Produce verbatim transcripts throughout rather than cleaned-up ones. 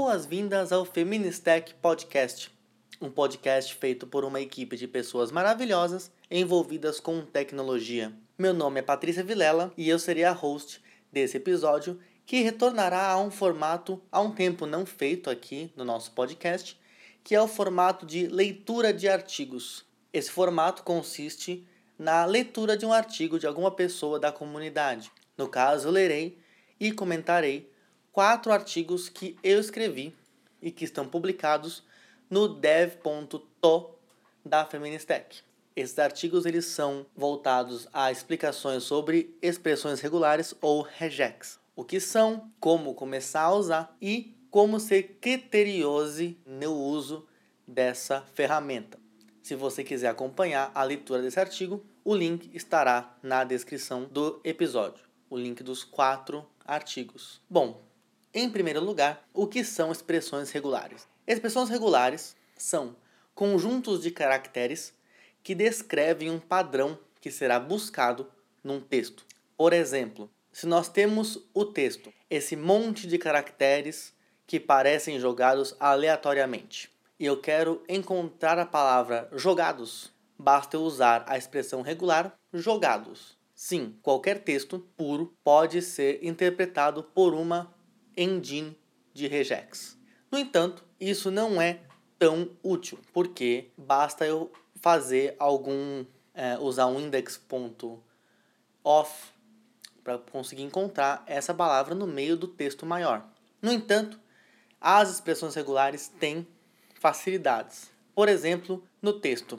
Boas-vindas ao Feministech Podcast, um podcast feito por uma equipe de pessoas maravilhosas envolvidas com tecnologia. Meu nome é Patrícia Vilela e eu serei a host desse episódio que retornará a um formato há um tempo não feito aqui no nosso podcast, que é o formato de leitura de artigos. Esse formato consiste na leitura de um artigo de alguma pessoa da comunidade. No caso, eu lerei e comentarei quatro artigos que eu escrevi e que estão publicados no dev ponto to da Feministech. Esses artigos eles são voltados a explicações sobre expressões regulares ou regex. O que são, como começar a usar e como ser criterioso no uso dessa ferramenta. Se você quiser acompanhar a leitura desse artigo, o link estará na descrição do episódio. O link dos quatro artigos. Bom, em primeiro lugar, o que são expressões regulares? Expressões regulares são conjuntos de caracteres que descrevem um padrão que será buscado num texto. Por exemplo, se nós temos o texto, esse monte de caracteres que parecem jogados aleatoriamente, e eu quero encontrar a palavra jogados, basta eu usar a expressão regular jogados. Sim, qualquer texto puro pode ser interpretado por uma engine de regex. No entanto, isso não é tão útil, porque basta eu fazer algum, é, usar um index.off para conseguir encontrar essa palavra no meio do texto maior. No entanto, as expressões regulares têm facilidades. Por exemplo, no texto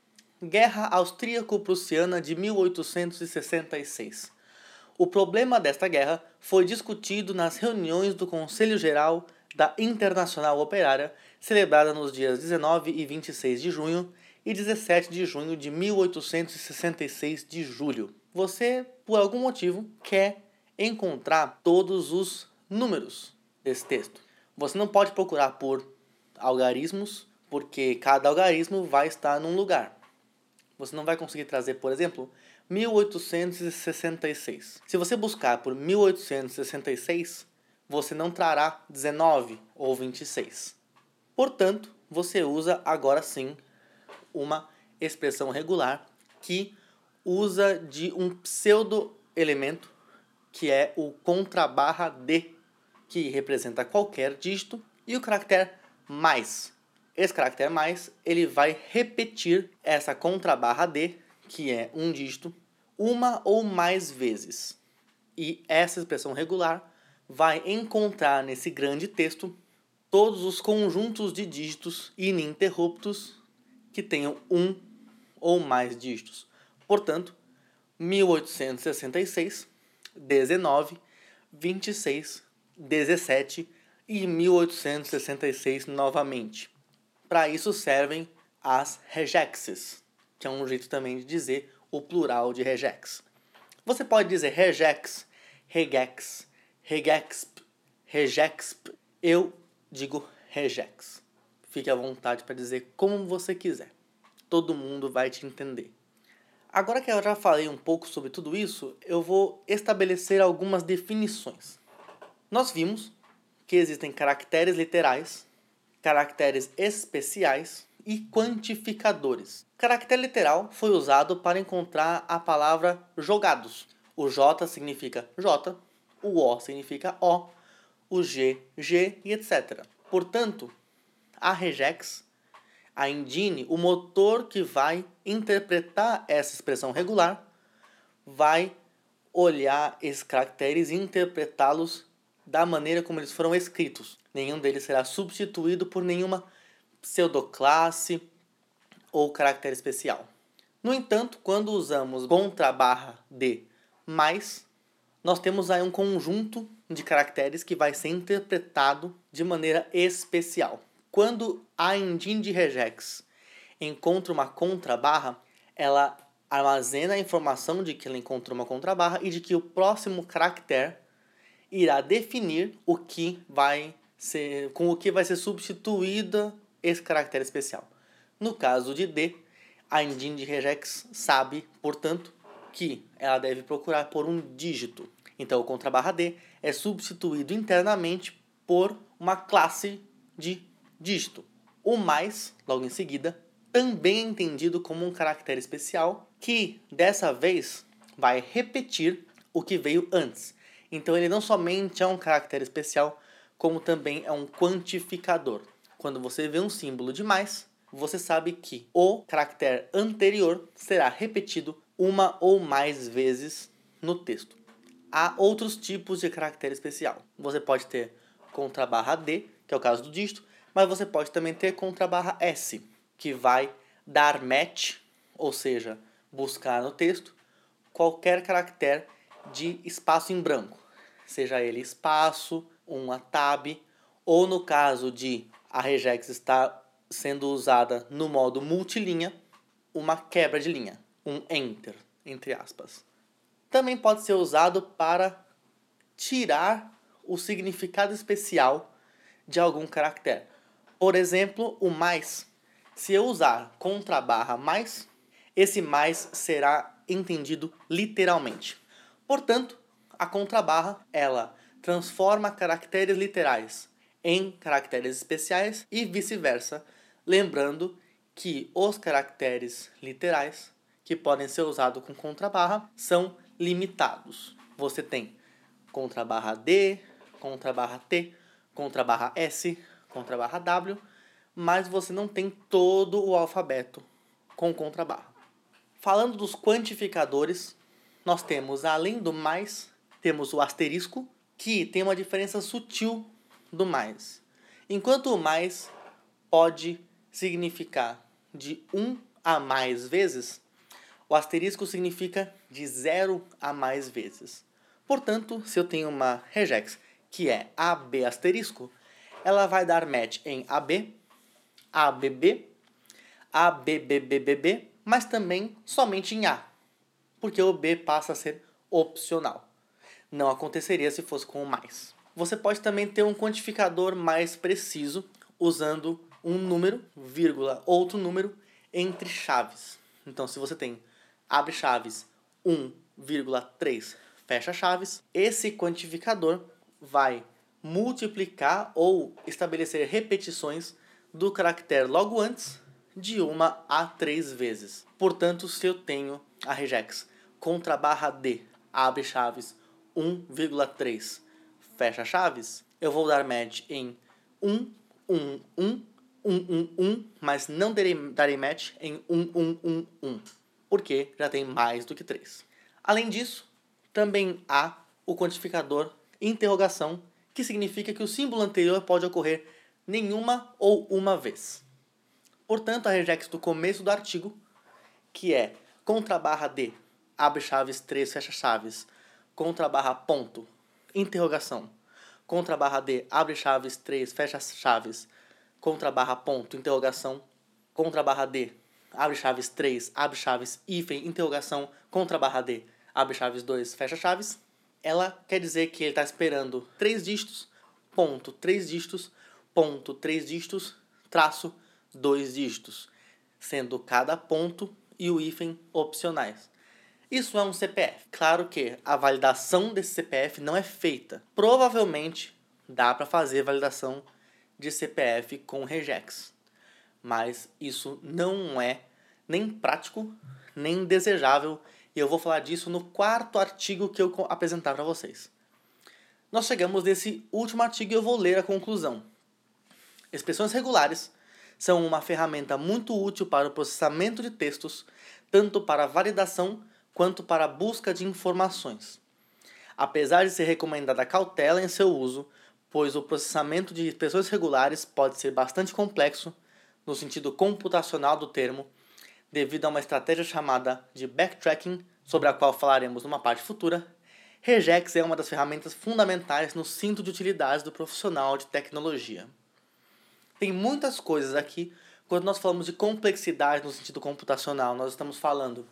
Guerra Austríaco-Prussiana de mil oitocentos e sessenta e seis. O problema desta guerra foi discutido nas reuniões do Conselho Geral da Internacional Operária, celebrada nos dias dezenove e vinte e seis de junho e dezessete de junho de mil oitocentos e sessenta e seis de julho. Você, por algum motivo, quer encontrar todos os números desse texto. Você não pode procurar por algarismos, porque cada algarismo vai estar num lugar. Você não vai conseguir trazer, por exemplo, mil oitocentos e sessenta e seis. Se você buscar por mil oitocentos e sessenta e seis, você não trará dezenove ou vinte e seis. Portanto, você usa agora sim uma expressão regular que usa de um pseudo-elemento que é o contrabarra D, que representa qualquer dígito, e o caractere mais. Esse caractere mais, ele vai repetir essa contrabarra D, que é um dígito, uma ou mais vezes. E essa expressão regular vai encontrar nesse grande texto todos os conjuntos de dígitos ininterruptos que tenham um ou mais dígitos. Portanto, mil oitocentos e sessenta e seis, dezenove, vinte e seis, dezessete e mil oitocentos e sessenta e seis novamente. Para isso servem as regexes, que é um jeito também de dizer o plural de regex. Você pode dizer regex, regex, regexp, regexp. Eu digo regex. Fique à vontade para dizer como você quiser. Todo mundo vai te entender. Agora que eu já falei um pouco sobre tudo isso, eu vou estabelecer algumas definições. Nós vimos que existem caracteres literais, caracteres especiais e quantificadores. Caractere literal foi usado para encontrar a palavra jogados. O J significa J, o O significa O, o G, G e etcétera. Portanto, a regex, a engine, o motor que vai interpretar essa expressão regular, vai olhar esses caracteres e interpretá-los da maneira como eles foram escritos. Nenhum deles será substituído por nenhuma pseudoclasse ou caractere especial. No entanto, quando usamos contrabarra D mais, nós temos aí um conjunto de caracteres que vai ser interpretado de maneira especial. Quando a engine de regex encontra uma contrabarra, ela armazena a informação de que ela encontrou uma contrabarra e de que o próximo caractere irá definir o que vai ser, com o que vai ser substituído esse caractere especial. No caso de D, a engine de regex sabe, portanto, que ela deve procurar por um dígito. Então, o contrabarra D é substituído internamente por uma classe de dígito. O mais, logo em seguida, também é entendido como um caractere especial que, dessa vez, vai repetir o que veio antes. Então ele não somente é um caractere especial, como também é um quantificador. Quando você vê um símbolo de mais, você sabe que o caractere anterior será repetido uma ou mais vezes no texto. Há outros tipos de caractere especial. Você pode ter contra barra D, que é o caso do dígito, mas você pode também ter contra barra S, que vai dar match, ou seja, buscar no texto qualquer caractere de espaço em branco, seja ele espaço, uma tab, ou no caso de a regex estar sendo usada no modo multilinha, uma quebra de linha, um enter, entre aspas. Também pode ser usado para tirar o significado especial de algum caractere. Por exemplo, o mais. Se eu usar contra barra mais, esse mais será entendido literalmente. Portanto, a contrabarra, ela transforma caracteres literais em caracteres especiais e vice-versa, lembrando que os caracteres literais que podem ser usados com contrabarra são limitados. Você tem contrabarra D, contrabarra T, contrabarra S, contrabarra W, mas você não tem todo o alfabeto com contrabarra. Falando dos quantificadores, nós temos, além do mais, temos o asterisco, que tem uma diferença sutil do mais. Enquanto o mais pode significar de um a mais vezes, o asterisco significa de zero a mais vezes. Portanto, se eu tenho uma regex que é A B asterisco, ela vai dar match em A B, A B B, A B B B B B, mas também somente em A, porque o B passa a ser opcional. Não aconteceria se fosse com o mais. Você pode também ter um quantificador mais preciso usando um número, vírgula, outro número entre chaves. Então, se você tem abre chaves um vírgula três, fecha chaves, esse quantificador vai multiplicar ou estabelecer repetições do caractere logo antes de uma a três vezes. Portanto, se eu tenho a regex contra barra D, abre chaves um vírgula três, fecha chaves, eu vou dar match em um, um, um, um, um, um, mas não darei, darei match em um, um, um, um, porque já tem mais do que três. Além disso, também há o quantificador interrogação, que significa que o símbolo anterior pode ocorrer nenhuma ou uma vez. Portanto, a regex do começo do artigo, que é contra barra D, abre chaves três, fecha chaves, contra barra ponto, interrogação, contra barra D, abre chaves três, fecha chaves, contra barra ponto, interrogação, contra barra D, abre chaves três, abre chaves, hífen, interrogação, contra barra D, abre chaves dois, fecha chaves, ela quer dizer que ele está esperando três dígitos, ponto, três dígitos, ponto, três dígitos, traço, dois dígitos, sendo cada ponto e o hífen opcionais. Isso é um C P F. Claro que a validação desse C P F não é feita. Provavelmente dá para fazer validação de C P F com regex, mas isso não é nem prático, nem desejável, e eu vou falar disso no quarto artigo que eu apresentar para vocês. Nós chegamos nesse último artigo e eu vou ler a conclusão. Expressões regulares são uma ferramenta muito útil para o processamento de textos, tanto para validação quanto para a busca de informações. Apesar de ser recomendada cautela em seu uso, pois o processamento de expressões regulares pode ser bastante complexo, no sentido computacional do termo, devido a uma estratégia chamada de backtracking, sobre a qual falaremos numa parte futura, regex é uma das ferramentas fundamentais no cinto de utilidades do profissional de tecnologia. Tem muitas coisas aqui. Quando nós falamos de complexidade no sentido computacional, nós estamos falando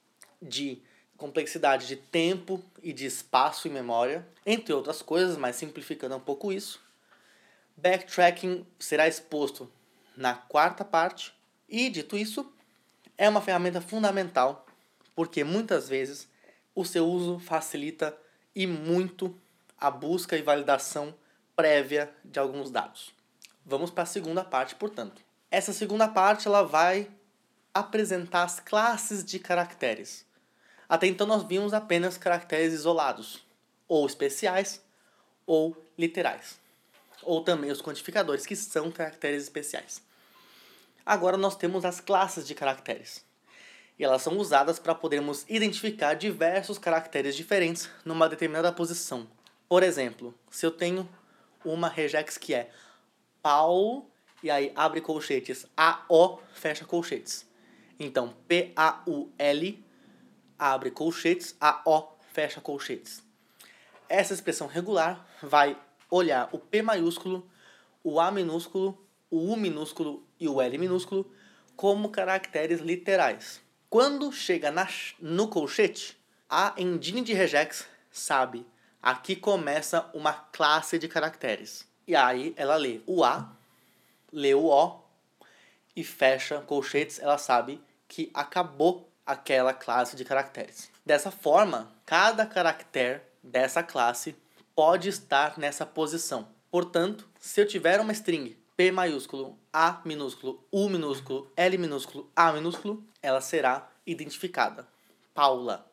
de complexidade de tempo e de espaço e memória, entre outras coisas, mas simplificando um pouco isso. Backtracking será exposto na quarta parte e, dito isso, é uma ferramenta fundamental porque muitas vezes o seu uso facilita e muito a busca e validação prévia de alguns dados. Vamos para a segunda parte, portanto. Essa segunda parte ela vai apresentar as classes de caracteres. Até então nós vimos apenas caracteres isolados, ou especiais, ou literais. Ou também os quantificadores, que são caracteres especiais. Agora nós temos as classes de caracteres. E elas são usadas para podermos identificar diversos caracteres diferentes numa determinada posição. Por exemplo, se eu tenho uma regex que é Paul, e aí abre colchetes, A O, fecha colchetes. Então, P A U L, abre colchetes, A O, fecha colchetes. Essa expressão regular vai olhar o P maiúsculo, o A minúsculo, o U minúsculo e o L minúsculo como caracteres literais. Quando chega na, no colchete, a engine de regex sabe, aqui começa uma classe de caracteres. E aí ela lê o A, lê o O e fecha colchetes, ela sabe que acabou aquela classe de caracteres. Dessa forma, cada caractere dessa classe pode estar nessa posição. Portanto, se eu tiver uma string P maiúsculo, A minúsculo, U minúsculo, L minúsculo, A minúsculo, ela será identificada. Paula.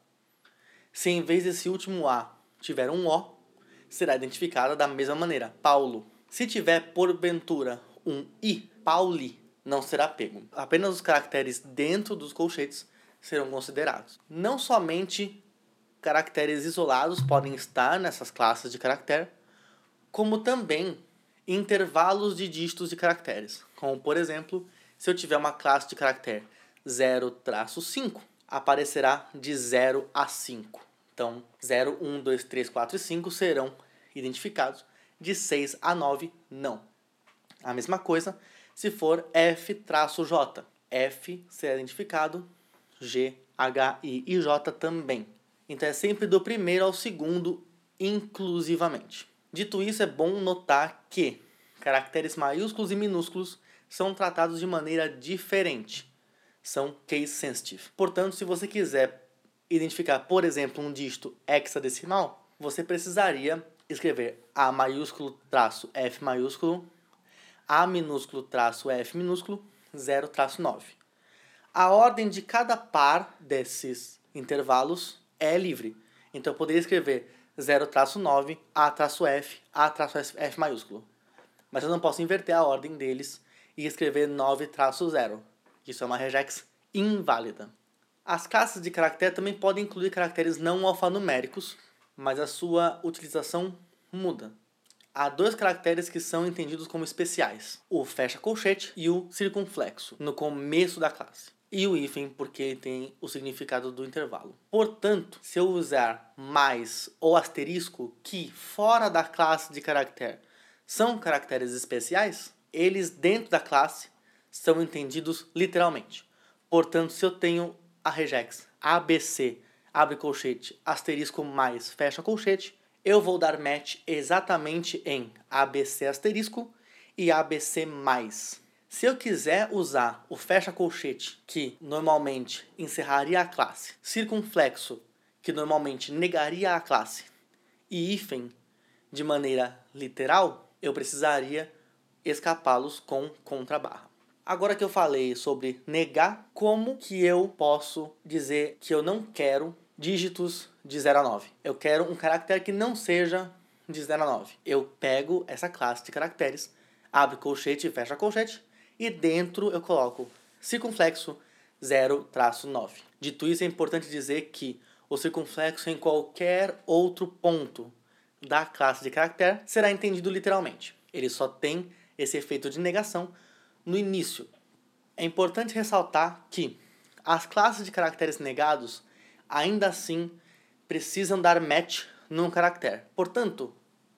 Se em vez desse último A tiver um O, será identificada da mesma maneira. Paulo. Se tiver, porventura, um I, Pauli, não será pego. Apenas os caracteres dentro dos colchetes serão considerados. Não somente caracteres isolados podem estar nessas classes de caractere, como também intervalos de dígitos de caracteres. Como, por exemplo, se eu tiver uma classe de caractere zero traço cinco, aparecerá de zero a cinco. Então, zero, um, dois, três, quatro e cinco serão identificados. De seis a nove, não. A mesma coisa se for F traço J. F será identificado, G, H, I e J também. Então é sempre do primeiro ao segundo inclusivamente. Dito isso, é bom notar que caracteres maiúsculos e minúsculos são tratados de maneira diferente. São case sensitive. Portanto, se você quiser identificar, por exemplo, um dígito hexadecimal, você precisaria escrever A maiúsculo traço F maiúsculo, A minúsculo traço F minúsculo, zero traço nove. A ordem de cada par desses intervalos é livre. Então eu poderia escrever zero traço nove, A traço F, A traço F maiúsculo. Mas eu não posso inverter a ordem deles e escrever nove traço zero. Isso é uma regex inválida. As classes de caractere também podem incluir caracteres não alfanuméricos, mas a sua utilização muda. Há dois caracteres que são entendidos como especiais, o fecha colchete e o circunflexo, no começo da classe. E o hífen, porque tem o significado do intervalo. Portanto, se eu usar mais ou asterisco, que fora da classe de caractere são caracteres especiais, eles dentro da classe são entendidos literalmente. Portanto, se eu tenho a regex A B C, abre colchete, asterisco mais, fecha colchete, eu vou dar match exatamente em A B C asterisco e A B C mais. Se eu quiser usar o fecha colchete, que normalmente encerraria a classe, circunflexo, que normalmente negaria a classe, e hífen, de maneira literal, eu precisaria escapá-los com contrabarra. Agora que eu falei sobre negar, como que eu posso dizer que eu não quero dígitos de zero a nove? Eu quero um caractere que não seja de zero a nove. Eu pego essa classe de caracteres, abre colchete e fecha colchete, e dentro eu coloco circunflexo zero traço nove. Dito isso, é importante dizer que o circunflexo em qualquer outro ponto da classe de caractere será entendido literalmente. Ele só tem esse efeito de negação no início. É importante ressaltar que as classes de caracteres negados ainda assim precisam dar match num caractere. Portanto,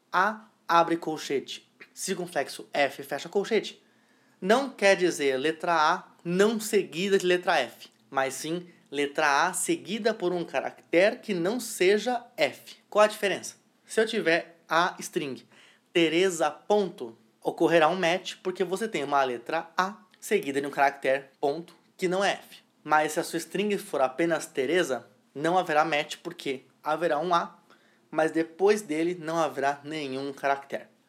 A abre colchete, circunflexo F fecha colchete, não quer dizer letra A não seguida de letra F, mas sim letra A seguida por um caractere que não seja F. Qual a diferença? Se eu tiver a string Teresa ponto, ocorrerá um match porque você tem uma letra A seguida de um caractere ponto que não é F. Mas se a sua string for apenas Teresa, não haverá match porque haverá um A, mas depois dele não haverá nenhum caractere.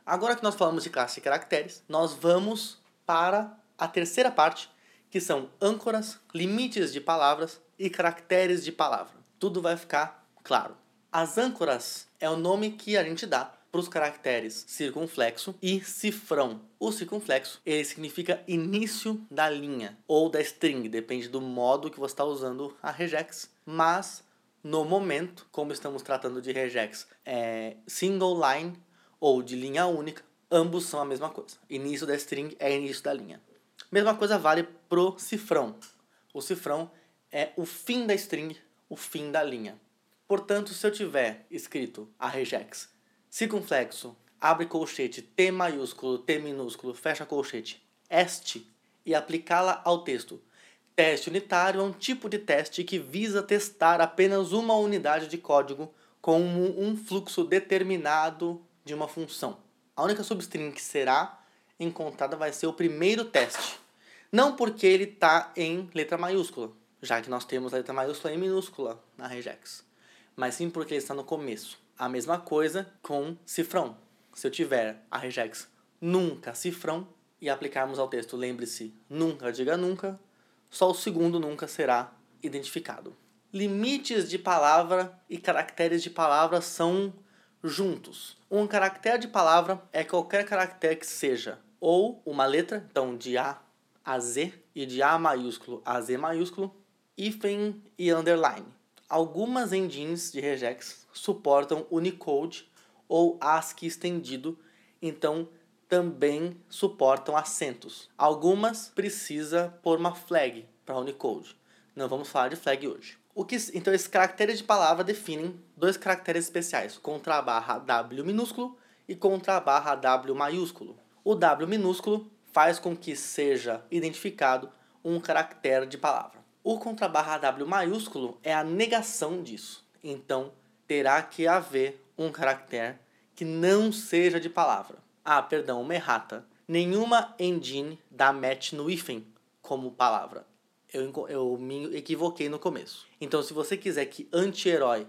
Agora que nós falamos de classe de caracteres, nós vamos para a terceira parte, que são âncoras, limites de palavras e caracteres de palavra. Tudo vai ficar claro. As âncoras é o nome que a gente dá para os caracteres circunflexo e cifrão. O circunflexo, ele significa início da linha ou da string, depende do modo que você está usando a regex, mas no momento, como estamos tratando de regex é single line ou de linha única, ambos são a mesma coisa. Início da string é início da linha. Mesma coisa vale pro cifrão. O cifrão é o fim da string, o fim da linha. Portanto, se eu tiver escrito a regex circunflexo, abre colchete, T maiúsculo, T minúsculo, fecha colchete, este, e aplicá-la ao texto. Teste unitário é um tipo de teste que visa testar apenas uma unidade de código com um fluxo determinado de uma função. A única substring que será encontrada vai ser o primeiro teste. Não porque ele está em letra maiúscula, já que nós temos a letra maiúscula em minúscula na regex, mas sim porque ele está no começo. A mesma coisa com cifrão. Se eu tiver a regex nunca cifrão e aplicarmos ao texto, lembre-se, nunca diga nunca, só o segundo nunca será identificado. Limites de palavra e caracteres de palavra são juntos. Um caractere de palavra é qualquer caractere que seja ou uma letra, então de A a Z, e de A maiúsculo a Z maiúsculo, hífen e underline. Algumas engines de regex suportam Unicode ou ASCII estendido, então também suportam acentos. Algumas precisa pôr uma flag para Unicode. Não vamos falar de flag hoje. O que, então, esses caracteres de palavra definem dois caracteres especiais, contra barra W minúsculo e contra barra W maiúsculo. O W minúsculo faz com que seja identificado um caractere de palavra. O contra barra W maiúsculo é a negação disso. Então, terá que haver um caractere que não seja de palavra. Ah, perdão, uma errata. Nenhuma engine dá match no hífen como palavra. Eu, eu me equivoquei no começo. Então, se você quiser que anti-herói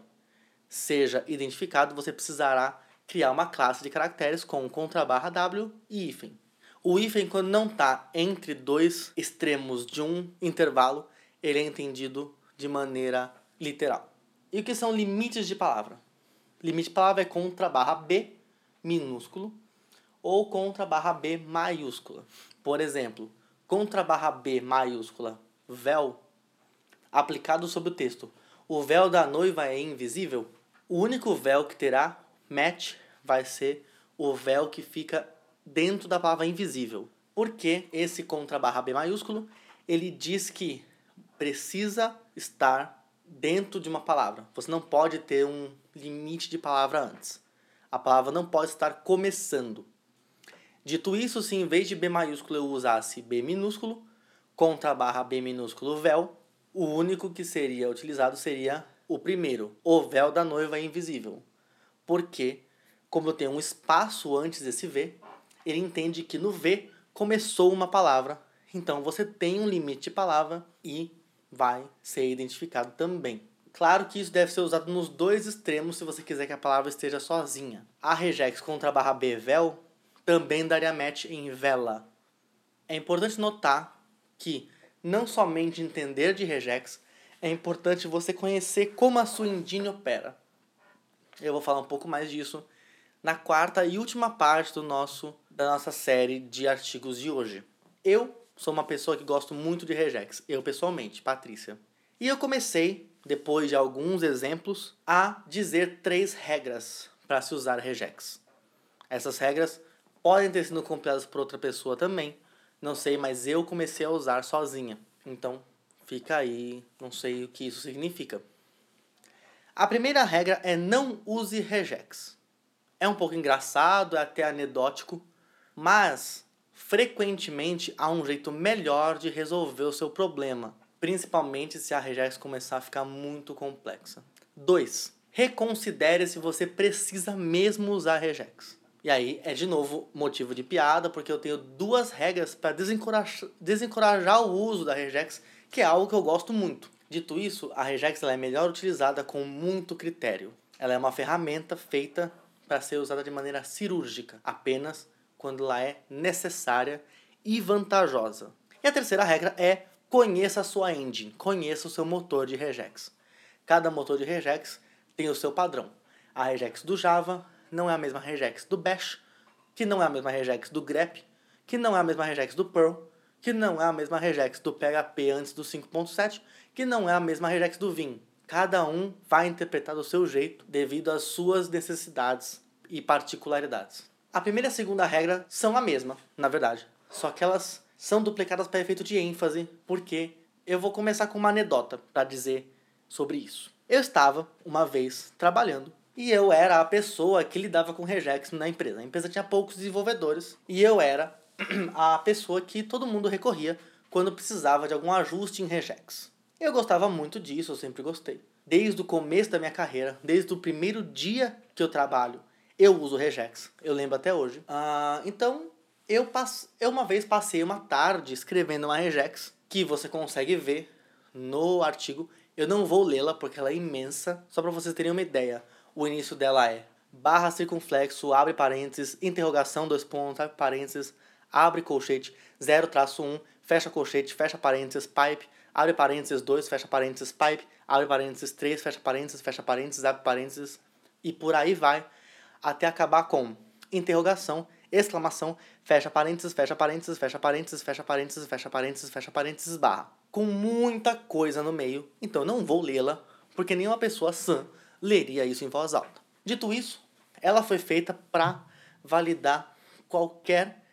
seja identificado, você precisará criar uma classe de caracteres com contra barra W e hífen. O hífen, quando não está entre dois extremos de um intervalo, ele é entendido de maneira literal. E o que são limites de palavra? Limite de palavra é contra barra B minúsculo ou contra barra B maiúscula. Por exemplo, contra barra B maiúscula, véu, aplicado sobre o texto. O véu da noiva é invisível? O único véu que terá match vai ser o véu que fica dentro da palavra invisível. Porque esse contra barra B maiúsculo, ele diz que precisa estar dentro de uma palavra. Você não pode ter um limite de palavra antes. A palavra não pode estar começando. Dito isso, se em vez de B maiúsculo eu usasse B minúsculo, contra barra B minúsculo véu, o único que seria utilizado seria o primeiro. O véu da noiva é invisível. Porque, como eu tenho um espaço antes desse V, ele entende que no V começou uma palavra. Então você tem um limite de palavra e vai ser identificado também. Claro que isso deve ser usado nos dois extremos se você quiser que a palavra esteja sozinha. A regex contra a barra B véu também daria match em vela. É importante notar que não somente entender de regex, é importante você conhecer como a sua engine opera. Eu vou falar um pouco mais disso na quarta e última parte do nosso, da nossa série de artigos de hoje. Eu sou uma pessoa que gosto muito de regex, eu pessoalmente, Patrícia. E eu comecei, depois de alguns exemplos, a dizer três regras para se usar regex. Essas regras podem ter sido compiladas por outra pessoa também, não sei, mas eu comecei a usar sozinha. Então, fica aí, não sei o que isso significa. A primeira regra é não use regex. É um pouco engraçado, é até anedótico, mas frequentemente há um jeito melhor de resolver o seu problema, principalmente se a regex começar a ficar muito complexa. dois. Reconsidere se você precisa mesmo usar regex. E aí é de novo motivo de piada, porque eu tenho duas regras para desencorajar, desencorajar o uso da regex, que é algo que eu gosto muito. Dito isso, a regex ela é melhor utilizada com muito critério. Ela é uma ferramenta feita para ser usada de maneira cirúrgica, apenas quando ela é necessária e vantajosa. E a terceira regra é: conheça a sua engine, conheça o seu motor de regex. Cada motor de regex tem o seu padrão. A regex do Java não é a mesma regex do Bash, que não é a mesma regex do grep, que não é a mesma regex do Perl, que não é a mesma regex do P H P antes do cinco ponto sete, que não é a mesma regex do Vim. Cada um vai interpretar do seu jeito devido às suas necessidades e particularidades. A primeira e a segunda regra são a mesma, na verdade, só que elas são duplicadas para efeito de ênfase, porque eu vou começar com uma anedota para dizer sobre isso. Eu estava, uma vez, trabalhando, e eu era a pessoa que lidava com regex na empresa. A empresa tinha poucos desenvolvedores, e eu era a pessoa que todo mundo recorria quando precisava de algum ajuste em regex. Eu gostava muito disso, eu sempre gostei. Desde o começo da minha carreira, desde o primeiro dia que eu trabalho, eu uso regex. Eu lembro até hoje. Ah, então, eu, passe... eu uma vez passei uma tarde escrevendo uma regex, que você consegue ver no artigo. Eu não vou lê-la porque ela é imensa, só para vocês terem uma ideia. O início dela é barra circunflexo, abre parênteses, interrogação, dois pontos, abre parênteses, abre colchete, zero traço um, fecha colchete, fecha parênteses, pipe, abre parênteses dois, fecha parênteses, pipe, abre parênteses três, fecha parênteses, fecha parênteses, abre parênteses, e por aí vai, até acabar com interrogação, exclamação, fecha parênteses, fecha parênteses, fecha parênteses, fecha parênteses, fecha parênteses, fecha parênteses, barra. Com muita coisa no meio, então não vou lê-la, porque nenhuma pessoa sã leria isso em voz alta. Dito isso, ela foi feita para validar qualquer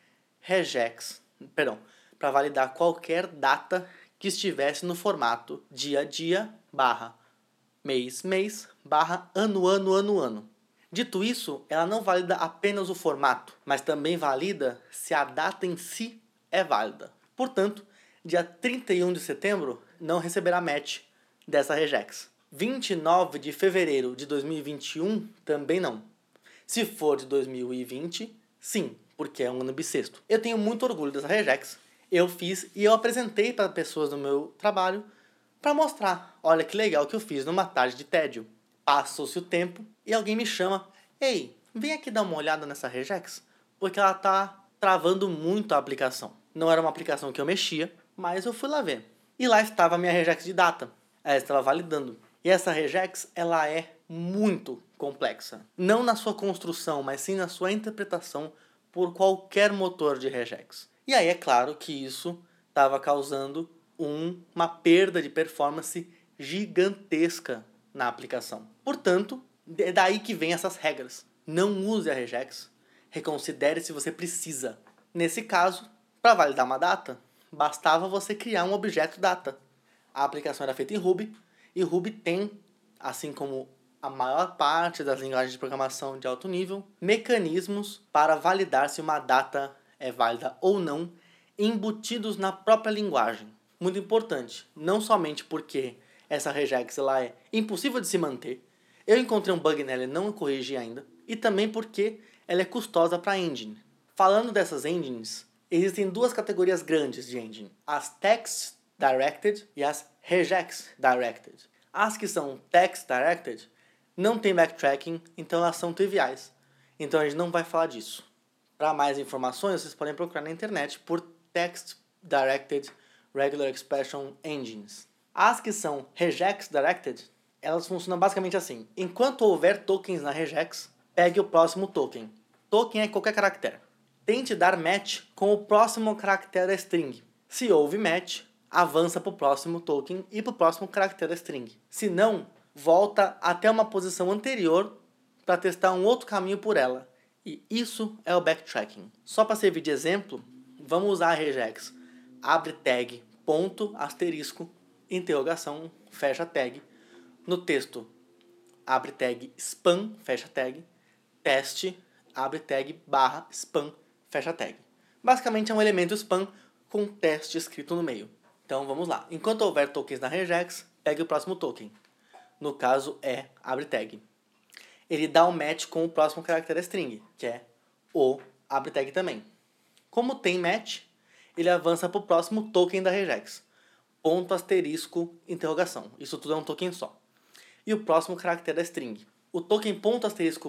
regex, perdão, para validar qualquer data que estivesse no formato dia a dia, barra, mês, mês, barra, ano, ano, ano, ano. Dito isso, ela não valida apenas o formato, mas também valida se a data em si é válida. Portanto, dia trinta e um de setembro não receberá match dessa regex. vinte e nove de fevereiro de dois mil e vinte e um também não. Se for de dois mil e vinte, sim, porque é um ano bissexto. Eu tenho muito orgulho dessa regex. Eu fiz e eu apresentei para pessoas do meu trabalho para mostrar. Olha que legal que eu fiz numa tarde de tédio. Passou-se o tempo e alguém me chama. Ei, vem aqui dar uma olhada nessa regex, porque ela tá travando muito a aplicação. Não era uma aplicação que eu mexia, mas eu fui lá ver. E lá estava a minha regex de data. Ela estava validando. E essa regex, ela é muito complexa. Não na sua construção, mas sim na sua interpretação por qualquer motor de regex. E aí é claro que isso estava causando um, uma perda de performance gigantesca na aplicação. Portanto, é daí que vem essas regras. Não use a regex. Reconsidere se você precisa. Nesse caso, para validar uma data, bastava você criar um objeto data. A aplicação era feita em Ruby, e Ruby tem, assim como a maior parte das linguagens de programação de alto nível, mecanismos para validar se uma data é válida ou não, embutidos na própria linguagem. Muito importante, não somente porque essa regex ela é impossível de se manter, eu encontrei um bug nela e não corrigi ainda, e também porque ela é custosa para a engine. Falando dessas engines, existem duas categorias grandes de engine, as Text Directed e as Regex Directed. As que são Text Directed não tem backtracking, então elas são triviais. Então a gente não vai falar disso. Para mais informações, vocês podem procurar na internet por Text Directed Regular Expression Engines. As que são Regex Directed, elas funcionam basicamente assim. Enquanto houver tokens na regex, pegue o próximo token. Token é qualquer caractere. Tente dar match com o próximo caractere da string. Se houve match, avança para o próximo token e para o próximo caractere da string. Se não, volta até uma posição anterior para testar um outro caminho por ela. E isso é o backtracking. Só para servir de exemplo, vamos usar a regex. Abre tag, ponto, asterisco, interrogação, fecha tag. No texto, abre tag spam, fecha tag. Teste, abre tag, barra, spam, fecha tag. Basicamente é um elemento spam com teste escrito no meio. Então vamos lá. Enquanto houver tokens na regex, pegue o próximo token. No caso é abre tag. Ele dá um match com o próximo caractere string, que é o abre tag também. Como tem match, ele avança para o próximo token da regex. Ponto, asterisco, interrogação. Isso tudo é um token só. E o próximo caractere da string. O token ponto, asterisco,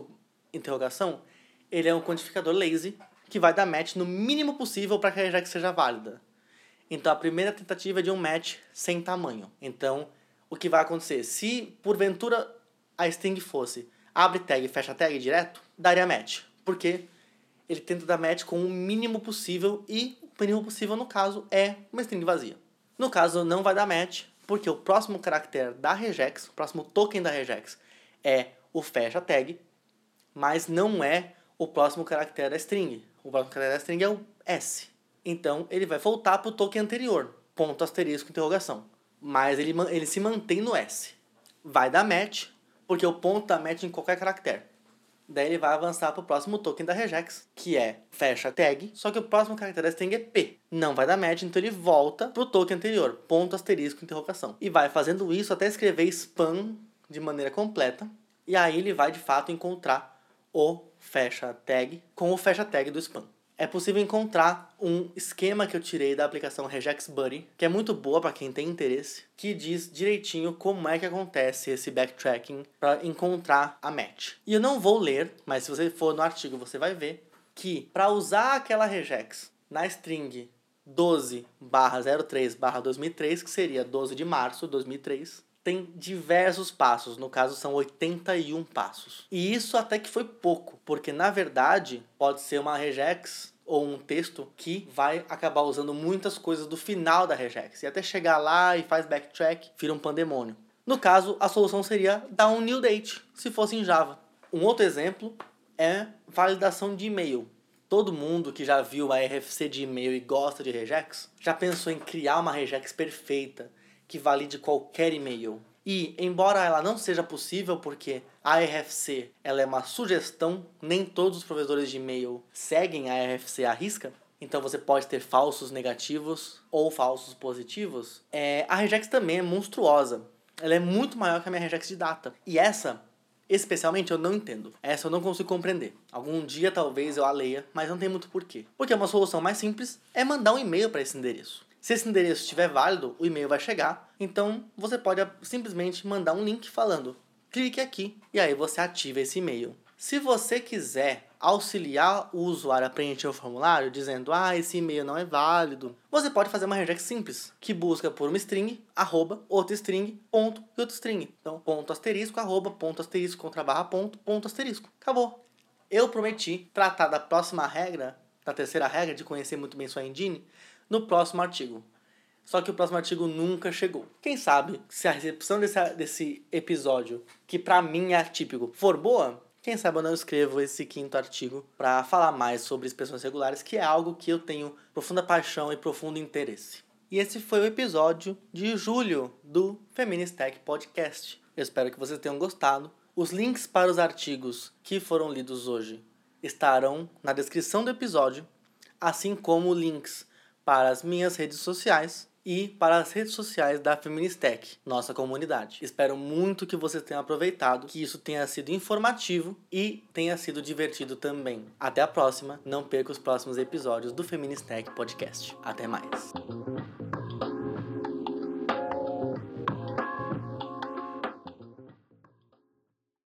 interrogação, ele é um quantificador lazy que vai dar match no mínimo possível para que a regex seja válida. Então, a primeira tentativa é de um match sem tamanho. Então, o que vai acontecer? Se, porventura, a string fosse abre tag e fecha tag direto, daria match. Porque ele tenta dar match com o mínimo possível e o mínimo possível, no caso, é uma string vazia. No caso, não vai dar match, porque o próximo caractere da regex, o próximo token da regex, é o fecha tag, mas não é o próximo caractere da string. O próximo caractere da string é o S. Então, ele vai voltar para o token anterior, ponto asterisco, interrogação. Mas ele, ele se mantém no S. Vai dar match, porque o ponto dá match em qualquer caractere. Daí ele vai avançar para o próximo token da regex, que é fecha tag, só que o próximo caractere da string é P. Não vai dar match, então ele volta para o token anterior, ponto asterisco, interrogação. E vai fazendo isso até escrever spam de maneira completa. E aí ele vai, de fato, encontrar o fecha tag com o fecha tag do spam. É possível encontrar um esquema que eu tirei da aplicação RegexBuddy, que é muito boa para quem tem interesse, que diz direitinho como é que acontece esse backtracking para encontrar a match. E eu não vou ler, mas se você for no artigo você vai ver que para usar aquela regex na string doze barra zero três barra dois mil e três, que seria doze de março de dois mil e três, tem diversos passos, no caso são oitenta e um passos. E isso até que foi pouco, porque na verdade pode ser uma regex ou um texto que vai acabar usando muitas coisas do final da regex. E até chegar lá e faz backtrack, vira um pandemônio. No caso, a solução seria dar um new date, se fosse em Java. Um outro exemplo é validação de e-mail. Todo mundo que já viu a R F C de e-mail e gosta de regex, já pensou em criar uma regex perfeita, que valide qualquer e-mail. E, embora ela não seja possível, porque a R F C ela é uma sugestão, nem todos os provedores de e-mail seguem a R F C à risca, então você pode ter falsos negativos ou falsos positivos, é, a regex também é monstruosa. Ela é muito maior que a minha regex de data. E essa, especialmente, eu não entendo. Essa eu não consigo compreender. Algum dia talvez eu a leia, mas não tem muito porquê. Porque uma solução mais simples é mandar um e-mail para esse endereço. Se esse endereço estiver válido, o e-mail vai chegar, então você pode simplesmente mandar um link falando, clique aqui, e aí você ativa esse e-mail. Se você quiser auxiliar o usuário a preencher o formulário, dizendo, ah, esse e-mail não é válido, você pode fazer uma regex simples, que busca por uma string, arroba, outra string, ponto e outra string. Então, ponto asterisco, arroba, ponto asterisco, contra barra, ponto, ponto asterisco. Acabou. Eu prometi tratar da próxima regra, da terceira regra, de conhecer muito bem sua engine, no próximo artigo. Só que o próximo artigo nunca chegou. Quem sabe, se a recepção desse, desse episódio, que pra mim é atípico, for boa, quem sabe eu não escrevo esse quinto artigo para falar mais sobre expressões regulares, que é algo que eu tenho profunda paixão e profundo interesse. E esse foi o episódio de julho do Feministech Podcast. Eu espero que vocês tenham gostado. Os links para os artigos que foram lidos hoje estarão na descrição do episódio, assim como links para as minhas redes sociais e para as redes sociais da Feministech, nossa comunidade. Espero muito que vocês tenham aproveitado, que isso tenha sido informativo e tenha sido divertido também. Até a próxima, não perca os próximos episódios do Feministech Podcast. Até mais!